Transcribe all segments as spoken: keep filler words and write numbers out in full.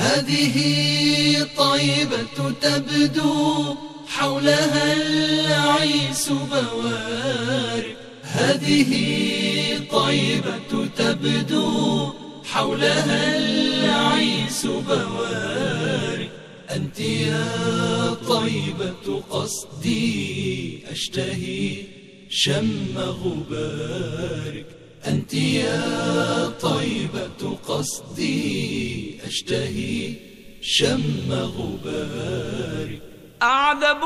هذه طيبة تبدو حولها العيس بوارق. هذه طيبة تبدو حولها العيس بوارق. أنت يا طيبة قصدي أشتهي شم غبارك. أنت يا طيبة قصدي أشتهي شم غبارك. أعذب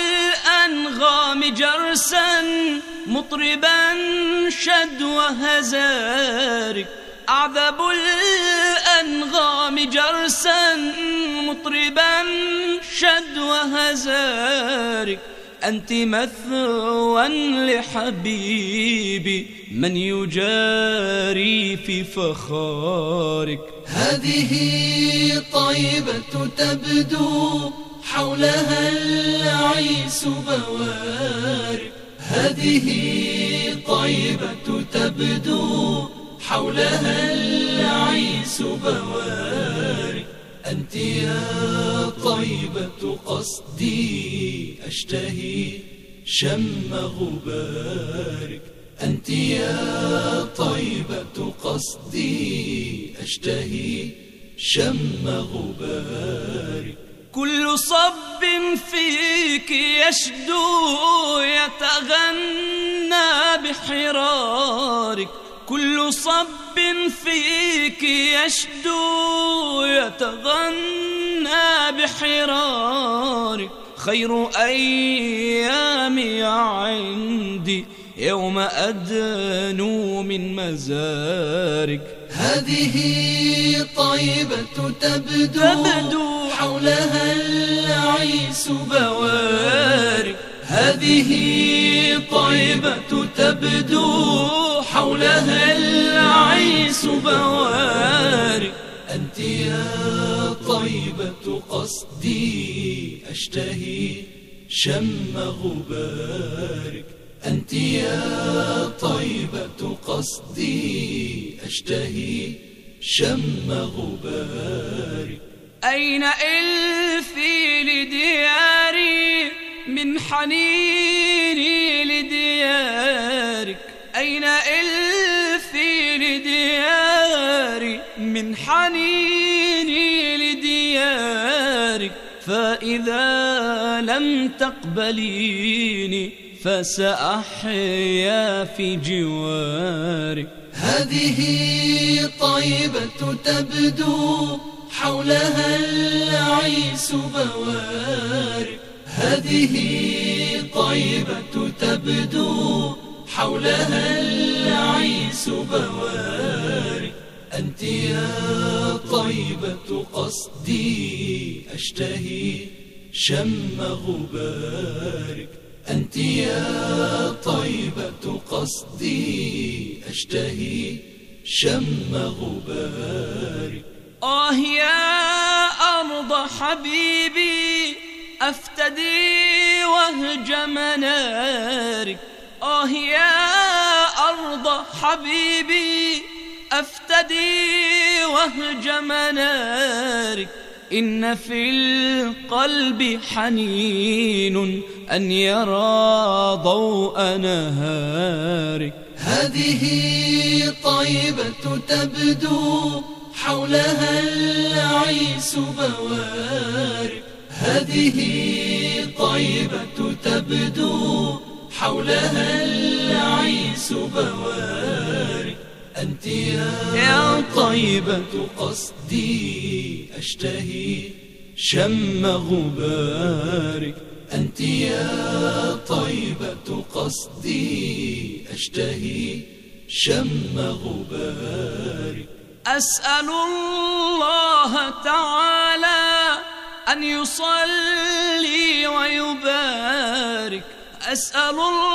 الأنغام جرسا مطربا شدو هزارك. أعذب الأنغام جرسا مطربا شدو هزارك. أنت مثوى لحبيبي من يجاري في فخارك. هذه طيبة تبدو حولها العيس بوارق. هذه طيبة تبدو حولها العيس بوارق. أنت يا طيبة قصدي أشتهي شم غبارك. أنت يا طيبة قصدي أشتهي شم غبارك. كل صب فيك يشدو يتغنى بحرارك. كل صب فيك يشدو يتغنى بحرارك. خير أيامي عندي يوم أدنو من مزارك. هذه طيبة تبدو, تبدو حولها العيس بوارق. هذه طيبة تبدو حولها العيس بوارق. أنت يا طيبة قصدي أشتهي شم غبارك. أنت يا طيبة قصدي أشتهي شم غبارك. أين إلفي لدياري من حنيني لديارك. أين إلفي لدياري من حنيني لديارك. فإذا لم تقبليني فسأحيا في جوارك. هذه طيبة تبدو حولها العيس بوارق. هذه طيبة تبدو حولها العيس بوارق. أنت يا طيبة قصدي أشتهي شم غبارك. أنت يا طيبة قصدي أشتهي شم غبارك. آه يا أرض حبيبي أفتدي وهج منارك. آه يا أرض حبيبي أفتدي وهج منارك. إن في القلب حنين أن يرى ضوء نهارك. هذه طيبة تبدو حولها العيس بوارق. هذه طيبة تبدو حولها العيس بوارق. أنت يا طيبة قصدي أشتهي شم غبارك. أنت يا طيبة قصدي أشتهي شم غبارك. أسأل الله تعالى أن يصلي ويبارك. أسأل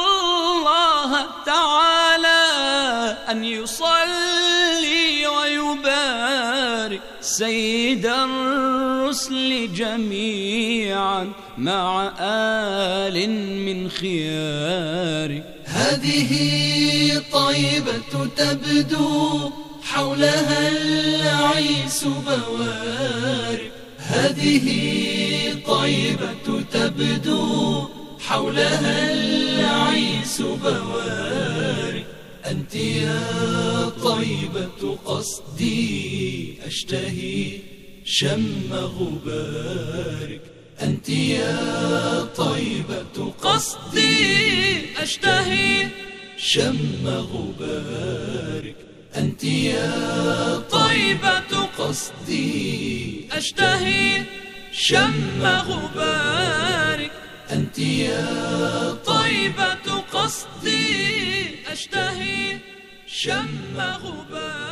الله تعالى أن يصلي ويبارك سيد الرسل جميعا مع آل من خيارك. هذه طيبة تبدو حولها العيس بوارق. هذه طيبة تبدو حولها العيس بوارق. أنت يا طيبة قصدي أشتهي شم غبارك. أنت يا طيبة قصدي أشتهي شم غبارك. أنت يا طيبة قصدي أشتهي شم غبارك. أنت يا طيبة قصدي أشتهي شم غبارك.